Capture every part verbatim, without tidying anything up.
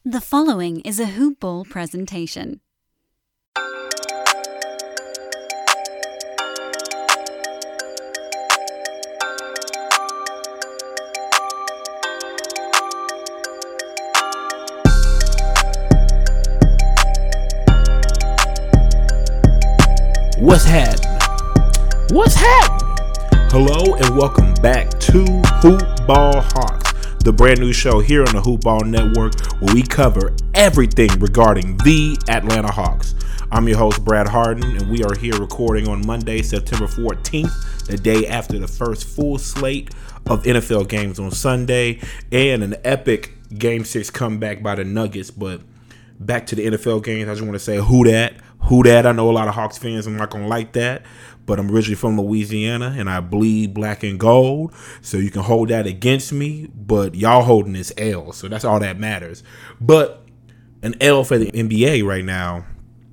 The following is a Hoop Ball presentation. What's happening? What's happening? Hello and welcome back to Hoop Ball Hawks, the brand new show here on the Hoop Ball Network where we cover everything regarding the Atlanta Hawks. I'm your host, Brad Harden, and we are here recording on Monday, September fourteenth, the day after the first full slate of N F L games on Sunday and an epic Game six comeback by the Nuggets. But back to the N F L games, I just want to say who that? Who that? I know a lot of Hawks fans are not going to like that, but I'm originally from Louisiana, and I bleed black and gold, so you can hold that against me, but y'all holding this L, so that's all that matters. But an L for the N B A right now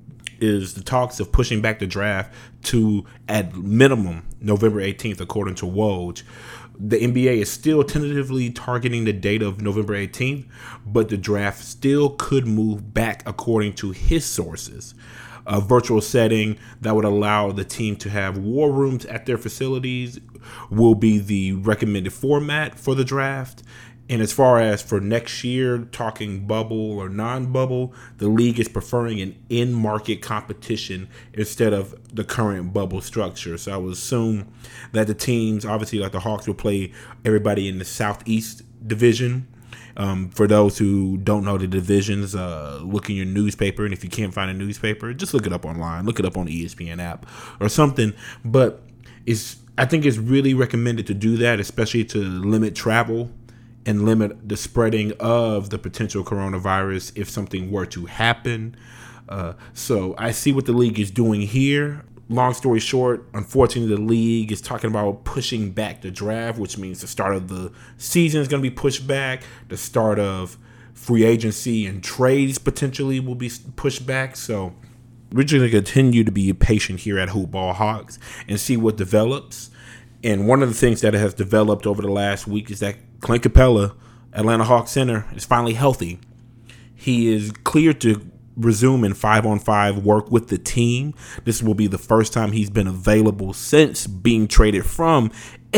is the talks of pushing back the draft to, at minimum, November eighteenth, according to Woj. The N B A is still tentatively targeting the date of November eighteenth, but the draft still could move back according to his sources. A virtual setting that would allow the team to have war rooms at their facilities will be the recommended format for the draft. And as far as for next year, talking bubble or non-bubble, the league is preferring an in-market competition instead of the current bubble structure. So I would assume that the teams, obviously like the Hawks, will play everybody in the Southeast Division. Um, for those who don't know the divisions, uh, look in your newspaper. And if you can't find a newspaper, just look it up online. Look it up on the E S P N app or something. But it's, I think it's really recommended to do that, especially to limit travel and limit the spreading of the potential coronavirus if something were to happen. Uh, so I see what the league is doing here. Long story short, unfortunately, the league is talking about pushing back the draft, which means the start of the season is going to be pushed back. The start of free agency and trades potentially will be pushed back. So we're just going to continue to be patient here at Hoop Ball Hawks and see what develops. And one of the things that has developed over the last week is that Clint Capella, Atlanta Hawks center, is finally healthy. He is cleared to resume in five-on-five work with the team. This will be the first time he's been available since being traded from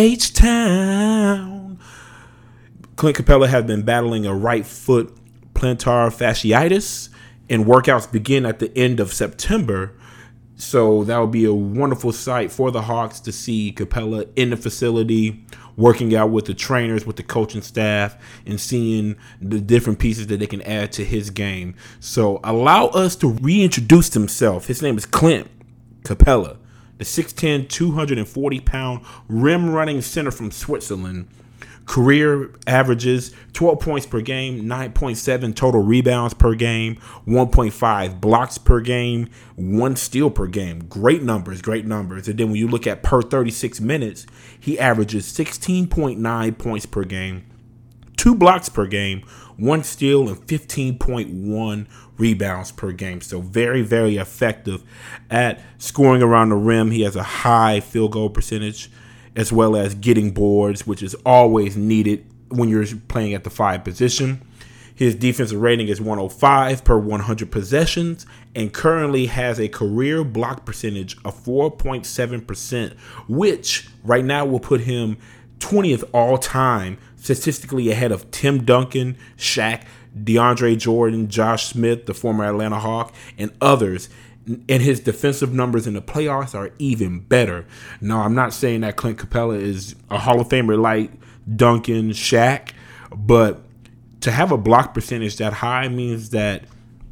H-Town. Clint Capella has been battling a right foot plantar fasciitis, and workouts begin at the end of September. So that would be a wonderful sight for the Hawks to see Capella in the facility, working out with the trainers, with the coaching staff, and seeing the different pieces that they can add to his game. So allow us to reintroduce himself. His name is Clint Capella, the six ten, two hundred forty pound rim-running center from Switzerland. Career averages twelve points per game, nine point seven total rebounds per game, one point five blocks per game, one steal per game. Great numbers, great numbers. And then when you look at per thirty-six minutes, he averages sixteen point nine points per game, two blocks per game, one steal, and fifteen point one rebounds per game. So very, very effective at scoring around the rim. He has a high field goal percentage, as well as getting boards, which is always needed when you're playing at the five position. His defensive rating is one oh five per one hundred possessions and currently has a career block percentage of four point seven percent, which right now will put him twentieth all time, statistically ahead of Tim Duncan, Shaq, DeAndre Jordan, Josh Smith, the former Atlanta Hawk, and others. And his defensive numbers in the playoffs are even better. Now, I'm not saying that Clint Capella is a Hall of Famer like Duncan, Shaq, but to have a block percentage that high means that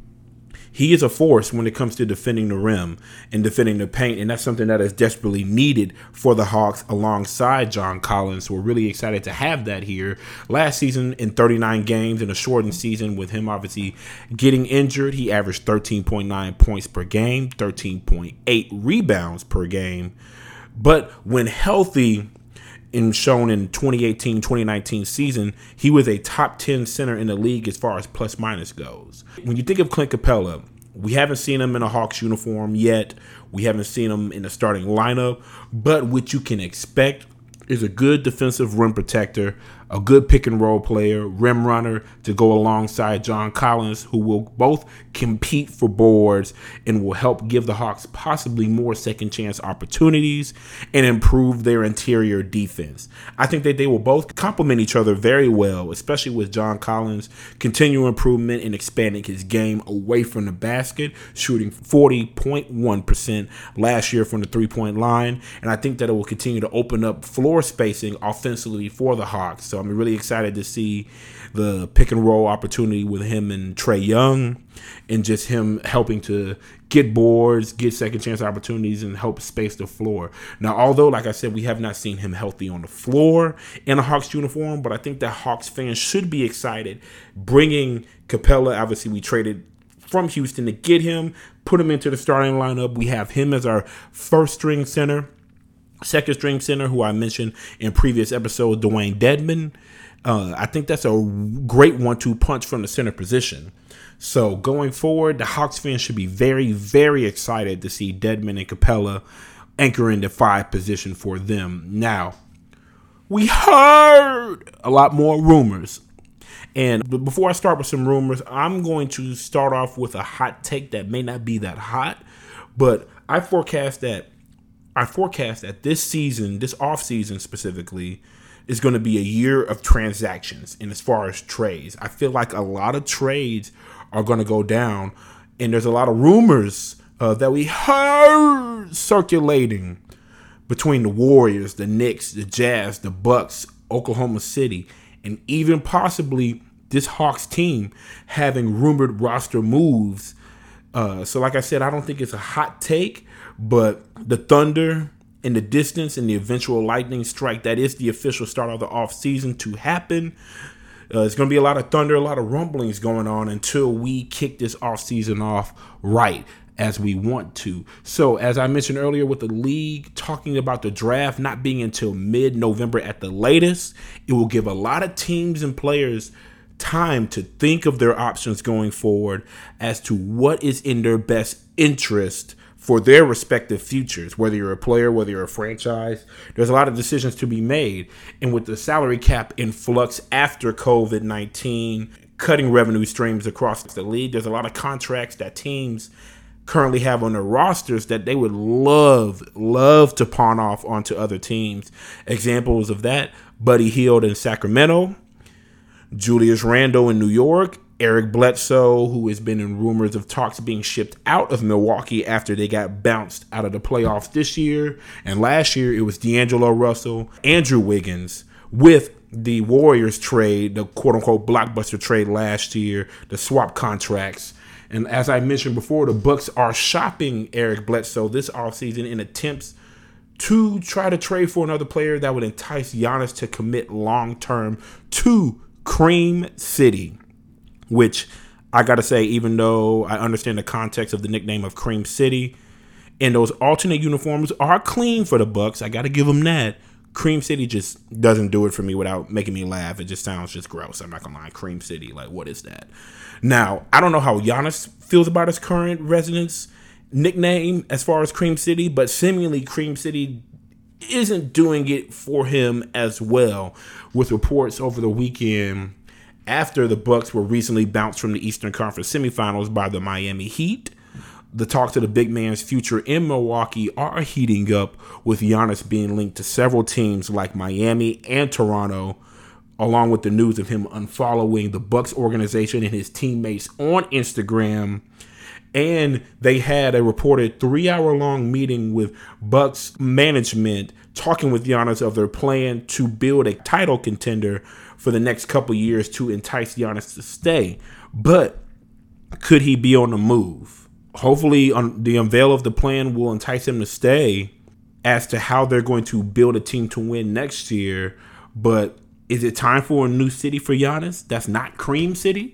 he is a force when it comes to defending the rim and defending the paint, and that's something that is desperately needed for the Hawks alongside John Collins. So we're really excited to have that here. Last season, in thirty-nine games in a shortened season, with him obviously getting injured, he averaged thirteen point nine points per game, thirteen point eight rebounds per game. But when healthy, and shown in twenty eighteen twenty nineteen season, he was a top ten center in the league as far as plus minus goes. When you think of Clint Capella, we haven't seen him in a Hawks uniform yet. We haven't seen him in the starting lineup, but what you can expect is a good defensive rim protector, a good pick and roll player, rim runner to go alongside John Collins, who will both compete for boards and will help give the Hawks possibly more second chance opportunities and improve their interior defense. I think that they will both complement each other very well, especially with John Collins continuing improvement and expanding his game away from the basket, shooting forty point one percent last year from the three-point line. And I think that it will continue to open up floor spacing offensively for the Hawks. So I'm really excited to see the pick and roll opportunity with him and Trae Young, and just him helping to get boards, get second chance opportunities, and help space the floor. Now, although, like I said, we have not seen him healthy on the floor in a Hawks uniform, but I think that Hawks fans should be excited bringing Capella. Obviously, we traded from Houston to get him, put him into the starting lineup. We have him as our first string center. Second string center, who I mentioned in previous episodes, Dwayne Dedmon. Uh, I think that's a great one two punch from the center position. So going forward, the Hawks fans should be very, very excited to see Dedmon and Capella anchoring the five position for them. Now, we heard a lot more rumors. And before I start with some rumors, I'm going to start off with a hot take that may not be that hot, but I forecast that I forecast that this season, this offseason specifically, is going to be a year of transactions. And as far as trades, I feel like a lot of trades are going to go down. And there's a lot of rumors uh, that we heard circulating between the Warriors, the Knicks, the Jazz, the Bucks, Oklahoma City, and even possibly this Hawks team having rumored roster moves. Uh, so like I said, I don't think it's a hot take, but the Thunder in the distance and the eventual lightning strike, that is the official start of the offseason to happen. Uh, it's going to be a lot of thunder, a lot of rumblings going on until we kick this offseason off right as we want to. So as I mentioned earlier with the league talking about the draft not being until mid-November at the latest, it will give a lot of teams and players time to think of their options going forward as to what is in their best interest for their respective futures, whether you're a player, whether you're a franchise. There's a lot of decisions to be made. And with the salary cap in flux after covid nineteen, cutting revenue streams across the league, there's a lot of contracts that teams currently have on their rosters that they would love, love to pawn off onto other teams. Examples of that, Buddy Hield in Sacramento, Julius Randle in New York, Eric Bledsoe, who has been in rumors of talks being shipped out of Milwaukee after they got bounced out of the playoffs this year. And last year, it was D'Angelo Russell, Andrew Wiggins, with the Warriors trade, the quote-unquote blockbuster trade last year, the swap contracts. And as I mentioned before, the Bucks are shopping Eric Bledsoe this offseason in attempts to try to trade for another player that would entice Giannis to commit long-term to Cream City. Which I got to say, even though I understand the context of the nickname of Cream City, and those alternate uniforms are clean for the Bucks, I got to give them that. Cream City just doesn't do it for me without making me laugh. It just sounds just gross. I'm not going to lie. Cream City, like, what is that? Now, I don't know how Giannis feels about his current residence nickname as far as Cream City, but seemingly Cream City isn't doing it for him as well, with reports over the weekend after the Bucks were recently bounced from the Eastern Conference semifinals by the Miami Heat. The talks of the big man's future in Milwaukee are heating up, with Giannis being linked to several teams like Miami and Toronto, along with the news of him unfollowing the Bucks organization and his teammates on Instagram. And they had a reported three-hour-long meeting with Bucks management talking with Giannis of their plan to build a title contender for the next couple years to entice Giannis to stay. But could he be on the move? Hopefully on the unveil of the plan will entice him to stay. As to how they're going to build a team to win next year. But is it time for a new city for Giannis that's not Cream City?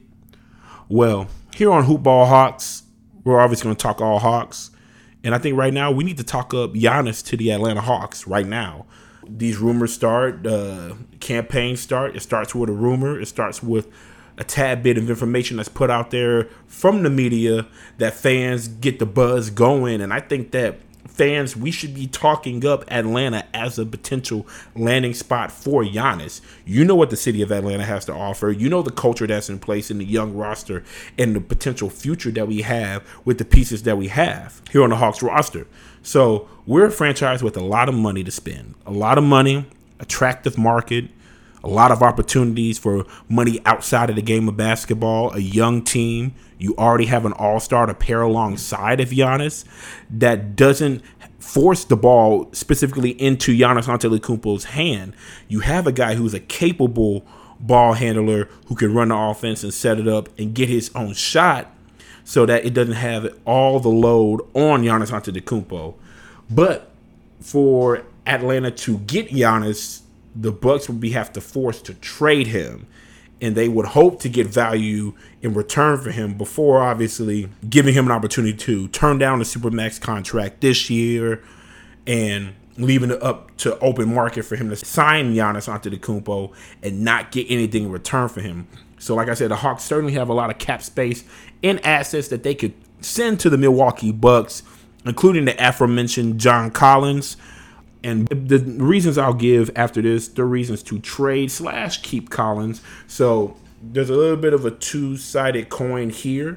Well, here on Hoopball Hawks, we're obviously going to talk all Hawks. And I think right now we need to talk up Giannis to the Atlanta Hawks right now. These rumors start, uh, campaigns start. It starts with a rumor. It starts with a tad bit of information that's put out there from the media that fans get the buzz going. And I think that fans, we should be talking up Atlanta as a potential landing spot for Giannis. You know what the city of Atlanta has to offer. You know the culture that's in place in the young roster and the potential future that we have with the pieces that we have here on the Hawks roster. So we're a franchise with a lot of money to spend, a lot of money, attractive market, a lot of opportunities for money outside of the game of basketball, a young team. You already have an all-star to pair alongside of Giannis that doesn't force the ball specifically into Giannis Antetokounmpo's hand. You have a guy who's a capable ball handler who can run the offense and set it up and get his own shot so that it doesn't have all the load on Giannis Antetokounmpo. But for Atlanta to get Giannis, the Bucks would be have to force to trade him, and they would hope to get value in return for him before obviously giving him an opportunity to turn down the Supermax contract this year and leaving it up to open market for him to sign Giannis Antetokounmpo and not get anything in return for him. So like I said, the Hawks certainly have a lot of cap space and assets that they could send to the Milwaukee Bucks, including the aforementioned John Collins. And the reasons I'll give after this, the reasons to trade slash keep Collins. So there's a little bit of a two-sided coin here.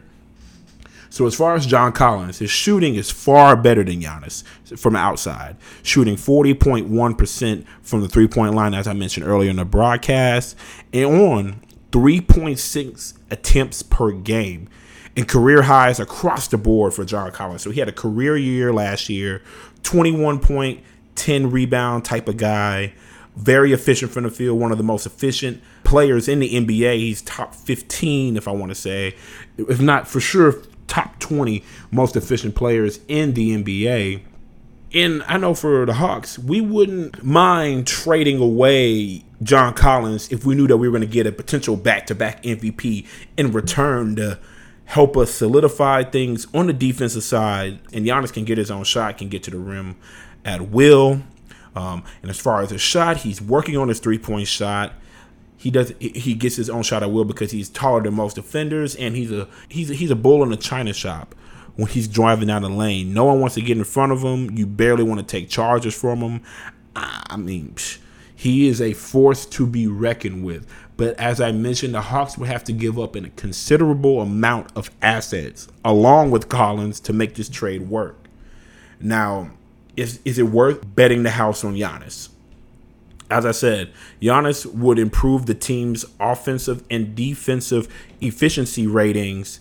So as far as John Collins, his shooting is far better than Giannis from outside, shooting forty point one percent from the three-point line, as I mentioned earlier in the broadcast, and on three point six attempts per game, and career highs across the board for John Collins. So he had a career year last year, twenty-one point ten rebound type of guy, very efficient from the field, one of the most efficient players in the N B A. He's top fifteen, if I want to say, if not for sure, top twenty most efficient players in the N B A. And I know for the Hawks, we wouldn't mind trading away John Collins if we knew that we were going to get a potential back-to-back M V P in return to help us solidify things on the defensive side. And Giannis can get his own shot, can get to the rim at will. Um, and as far as his shot, he's working on his three-point shot. He does. He gets his own shot at will because he's taller than most defenders, and he's a he's a, he's a bull in a china shop when he's driving down the lane. No one wants to get in front of him. You barely want to take charges from him. I mean, psh, he is a force to be reckoned with. But as I mentioned, the Hawks would have to give up a considerable amount of assets along with Collins to make this trade work. Now, Is is it worth betting the house on Giannis? As I said, Giannis would improve the team's offensive and defensive efficiency ratings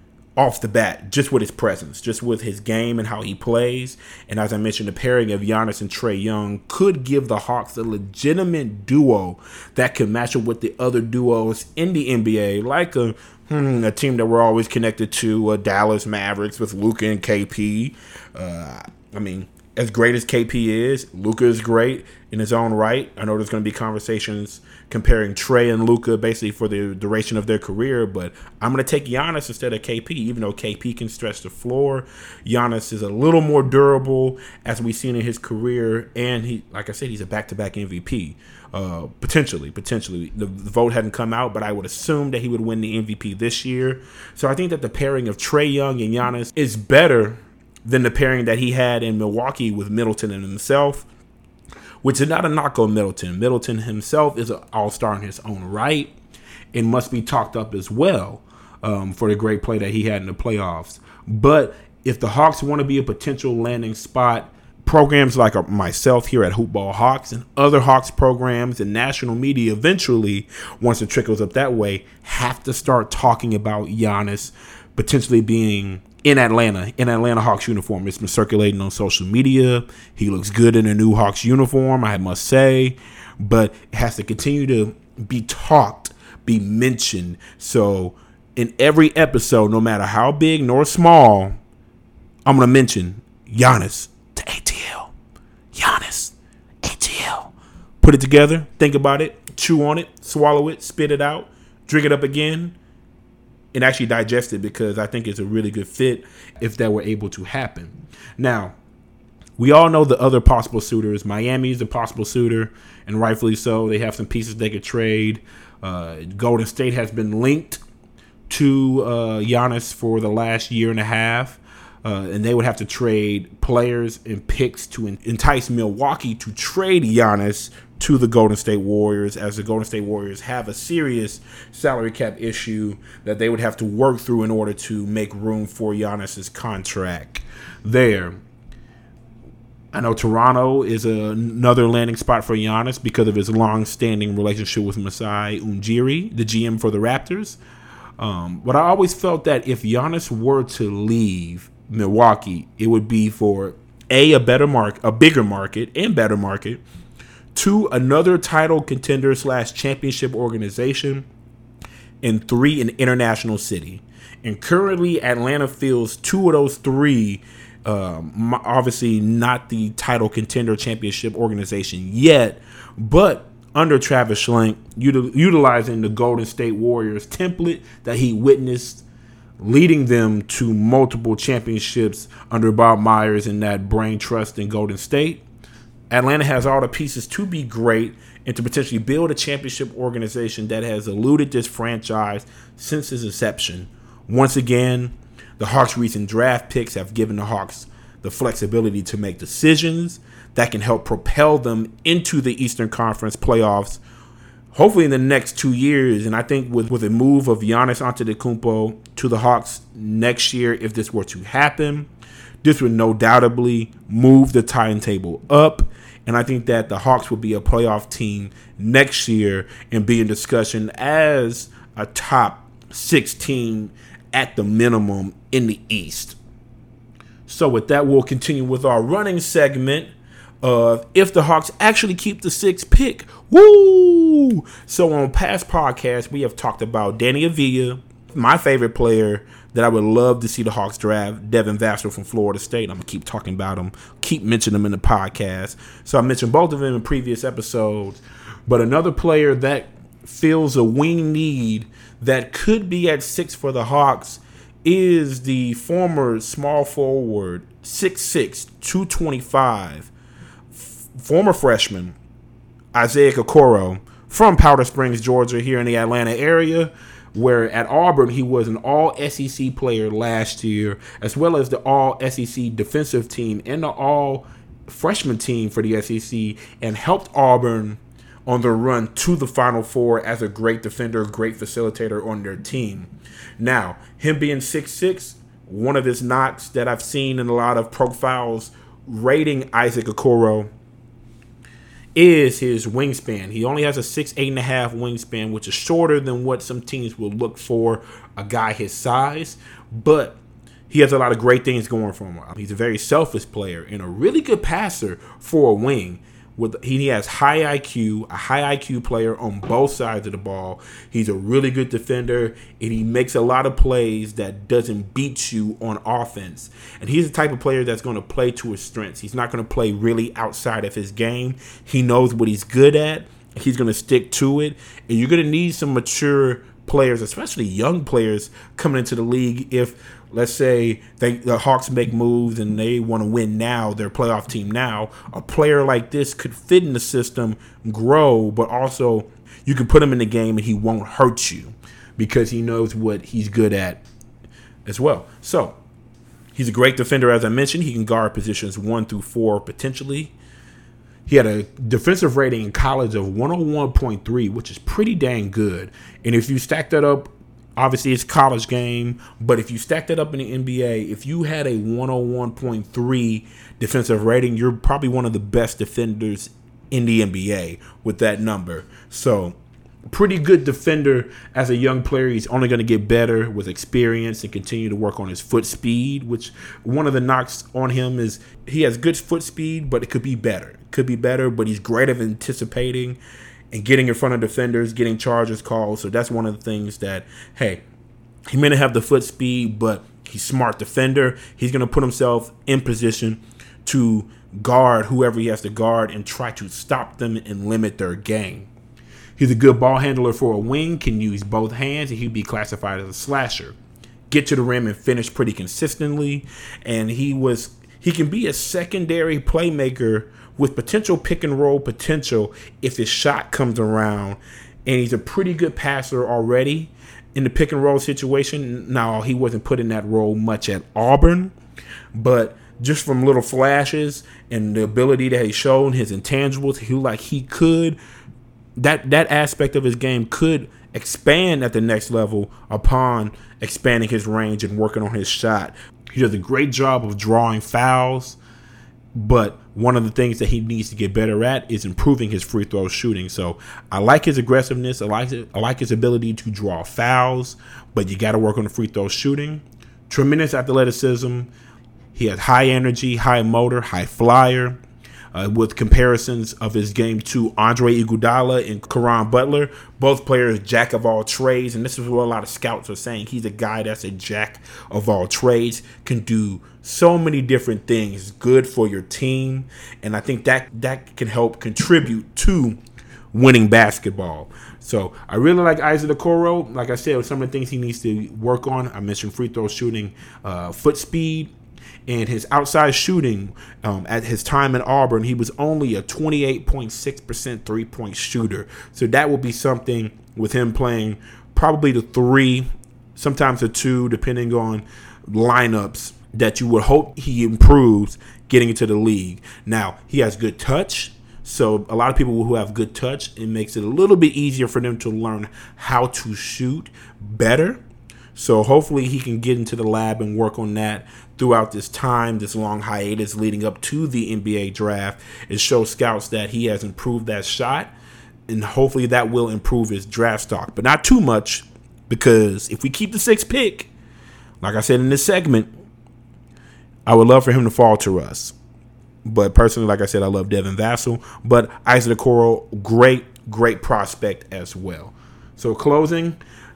off the bat, just with his presence, just with his game and how he plays. And as I mentioned, the pairing of Giannis and Trae Young could give the Hawks a legitimate duo that could match up with the other duos in the N B A, like a, hmm, a team that we're always connected to, uh, Dallas Mavericks with Luka and K P. Uh, I mean, as great as K P is, Luka is great in his own right. I know there's going to be conversations comparing Trae and Luka basically for the duration of their career, but I'm going to take Giannis instead of K P, even though K P can stretch the floor. Giannis is a little more durable, as we've seen in his career, and he, like I said, he's a back-to-back M V P. Uh, potentially, potentially. The, the vote hadn't come out, but I would assume that he would win the M V P this year. So I think that the pairing of Trae Young and Giannis is better than the pairing that he had in Milwaukee with Middleton and himself, which is not a knock on Middleton. Middleton himself is an all-star in his own right and must be talked up as well um, for the great play that he had in the playoffs. But if the Hawks want to be a potential landing spot, programs like myself here at Hoopball Hawks and other Hawks programs and national media eventually, once it trickles up that way, have to start talking about Giannis potentially being in Atlanta, in Atlanta Hawks uniform. It's been circulating on social media. He looks good in a new Hawks uniform, I must say, but it has to continue to be talked, be mentioned. So in every episode, no matter how big nor small, I'm going to mention Giannis to A T L. Giannis, A T L. Put it together, think about it, chew on it, swallow it, spit it out, drink it up again, and actually digest it, because I think it's a really good fit if that were able to happen. Now, we all know the other possible suitors. Miami's a possible suitor, and rightfully so. They have some pieces they could trade. Uh, Golden State has been linked to uh, Giannis for the last year and a half. Uh, and they would have to trade players and picks to entice Milwaukee to trade Giannis to the Golden State Warriors, as the Golden State Warriors have a serious salary cap issue that they would have to work through in order to make room for Giannis's contract there. I know Toronto is a, another landing spot for Giannis because of his long-standing relationship with Masai Ujiri, the G M for the Raptors. Um, but I always felt that if Giannis were to leave Milwaukee, it would be for a a better mark, a bigger market and better market. Two, another title contender slash championship organization, and three, an international city. And currently, Atlanta fills two of those three. Um, obviously, not the title contender championship organization yet, but under Travis Schlenk, util- utilizing the Golden State Warriors template that he witnessed, leading them to multiple championships under Bob Myers and that brain trust in Golden State. Atlanta has all the pieces to be great and to potentially build a championship organization that has eluded this franchise since its inception. Once again, the Hawks' recent draft picks have given the Hawks the flexibility to make decisions that can help propel them into the Eastern Conference playoffs, hopefully in the next two years. And I think with, with a move of Giannis Antetokounmpo to the Hawks next year, if this were to happen, this would no doubtably move the timetable up. And I think that the Hawks will be a playoff team next year and be in discussion as a top six team at the minimum in the East. So with that, we'll continue with our running segment of if the Hawks actually keep the sixth pick. Woo! So on past podcasts, we have talked about Danny Avila, my favorite player that I would love to see the Hawks draft, Devin Vassell from Florida State. I'm going to keep talking about him, keep mentioning him in the podcast. So I mentioned both of them in previous episodes. But another player that fills a wing need that could be at six for the Hawks is the former small forward, six six, two twenty-five, f- former freshman, Isaac Okoro from Powder Springs, Georgia, here in the Atlanta area, where at Auburn he was an all-S E C player last year, as well as the all-S E C defensive team and the all-freshman team for the S E C, and helped Auburn on the run to the Final Four as a great defender, great facilitator on their team. Now, him being six six, one of his knocks that I've seen in a lot of profiles rating Isaac Okoro is his wingspan. He only has a six, eight and a half wingspan, which is shorter than what some teams will look for a guy his size, but he has a lot of great things going for him. He's a very selfish player and a really good passer for a wing. With, he has high I Q, a high I Q player on both sides of the ball. He's a really good defender, and he makes a lot of plays that doesn't beat you on offense. And he's the type of player that's going to play to his strengths. He's not going to play really outside of his game. He knows what he's good at. He's going to stick to it. And you're going to need some mature players, especially young players, coming into the league if, let's say, they, the Hawks make moves and they want to win now, their playoff team now. A player like this could fit in the system, grow, but also you can put him in the game and he won't hurt you because he knows what he's good at as well. So he's a great defender, as I mentioned. He can guard positions one through four potentially. He had a defensive rating in college of one oh one point three, which is pretty dang good. And if you stack that up, obviously it's college game, but if you stack that up in the N B A, if you had a one oh one point three defensive rating, you're probably one of the best defenders in the N B A with that number. So pretty good defender as a young player. He's only going to get better with experience and continue to work on his foot speed, which one of the knocks on him is he has good foot speed, but it could be better. It could be better, but he's great at anticipating and getting in front of defenders, getting charges called. So that's one of the things that, hey, he may not have the foot speed, but he's a smart defender. He's going to put himself in position to guard whoever he has to guard and try to stop them and limit their game. He's a good ball handler for a wing, can use both hands, and he'd be classified as a slasher. Get to the rim and finish pretty consistently, and he was he can be a secondary playmaker with potential pick and roll potential if his shot comes around, and he's a pretty good passer already in the pick and roll situation. Now, he wasn't put in that role much at Auburn, but just from little flashes and the ability that he's shown, his intangibles, he like he could that that aspect of his game could expand at the next level upon expanding his range and working on his shot. He does a great job of drawing fouls, but one of the things that he needs to get better at is improving his free throw shooting. So I like his aggressiveness. I like it. I like his ability to draw fouls, but you got to work on the free throw shooting. Tremendous athleticism. He has high energy, high motor, high flyer, uh, with comparisons of his game to Andre Iguodala and Caron Butler, both players jack of all trades. And this is what a lot of scouts are saying. He's a guy that's a jack of all trades, can do so many different things, good for your team. And I think that that can help contribute to winning basketball. So I really like Isaac Okoro. Like I said, some of the things he needs to work on, I mentioned free throw shooting, uh, foot speed, and his outside shooting. Um, at his time in Auburn, he was only a twenty-eight point six percent three-point shooter. So that will be something with him playing probably the three, sometimes the two, depending on lineups, that you would hope he improves getting into the league. Now, he has good touch. So a lot of people who have good touch, it makes it a little bit easier for them to learn how to shoot better. So hopefully he can get into the lab and work on that throughout this time, this long hiatus leading up to the N B A draft, and show scouts that he has improved that shot. And hopefully that will improve his draft stock, but not too much, because if we keep the sixth pick, like I said in this segment, I would love for him to fall to us. But personally, like I said, I love Devin Vassell. But Isaac Okoro, great, great prospect as well. So closing,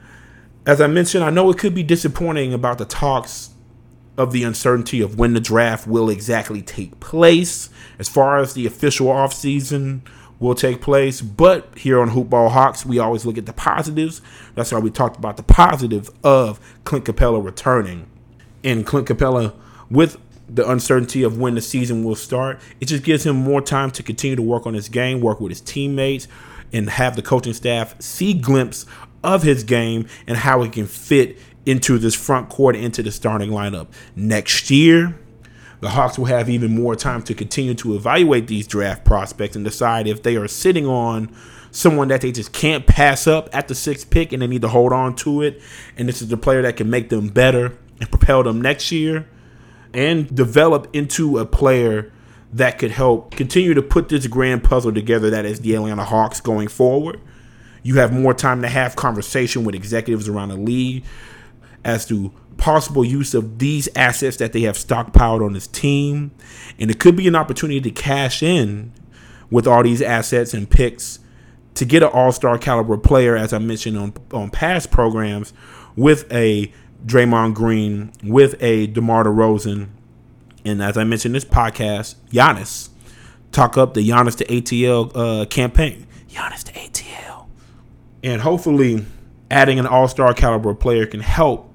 as I mentioned, I know it could be disappointing about the talks of the uncertainty of when the draft will exactly take place, as far as the official offseason will take place. But here on Hoop Ball Hawks, we always look at the positives. That's why we talked about the positive of Clint Capella returning. And Clint Capella, with the uncertainty of when the season will start, it just gives him more time to continue to work on his game, work with his teammates, and have the coaching staff see a glimpse of his game and how it can fit into this front court, into the starting lineup. Next year, the Hawks will have even more time to continue to evaluate these draft prospects and decide if they are sitting on someone that they just can't pass up at the sixth pick and they need to hold on to it, and this is the player that can make them better and propel them next year, and develop into a player that could help continue to put this grand puzzle together that is the Atlanta Hawks going forward. You have more time to have conversation with executives around the league as to possible use of these assets that they have stockpiled on this team. And it could be an opportunity to cash in with all these assets and picks to get an all-star caliber player, as I mentioned on, on past programs, with a Draymond Green, with a DeMar DeRozan, and as I mentioned in this podcast, Giannis. Talk up the Giannis to A T L uh, campaign. Giannis to A T L. And hopefully adding an all-star caliber player can help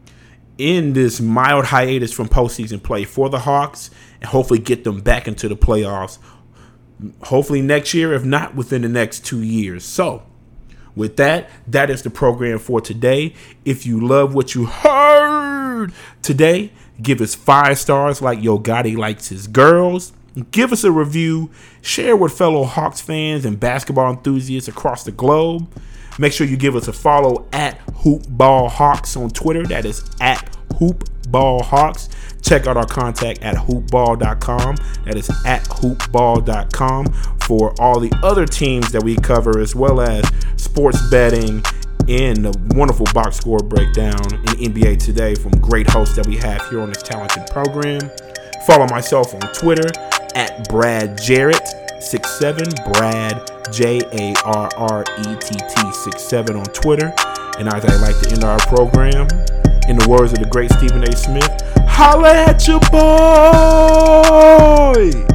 in this mild hiatus from postseason play for the Hawks, and hopefully get them back into the playoffs. Hopefully next year, if not within the next two years. So with that, that is the program for today. If you love what you heard today, give us five stars like Yo Gotti likes his girls. Give us a review. Share with fellow Hawks fans and basketball enthusiasts across the globe. Make sure you give us a follow at Hoop Ball Hawks on Twitter. That is at Hoop Ball Hawks. Check out our contact at hoop ball dot com. That is at hoop ball dot com for all the other teams that we cover, as well as sports betting and the wonderful box score breakdown in N B A Today from great hosts that we have here on this talented program. Follow myself on Twitter at Brad Jarrett sixty-seven, Brad J A R R E T T sixty-seven on Twitter. And as I like to end our program, in the words of the great Stephen A. Smith, holla at your boy!